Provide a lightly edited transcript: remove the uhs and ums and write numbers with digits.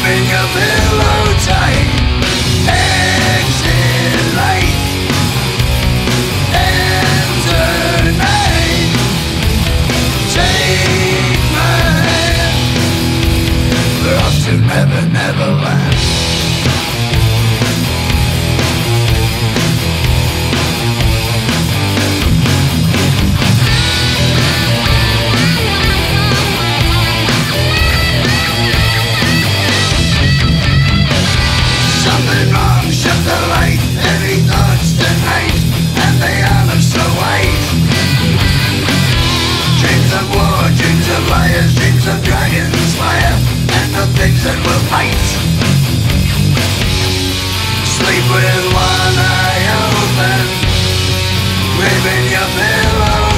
Keeping your pillow tight. Exit light. Enter night. Take my hand. We're off to Never Never Land. Something wrong, shut the light. Heavy thoughts tonight, and they all look so white. Dreams of war, dreams of liars, dreams of dragons fire, and the things that will fight. Sleep with one eye open, gripping your pillow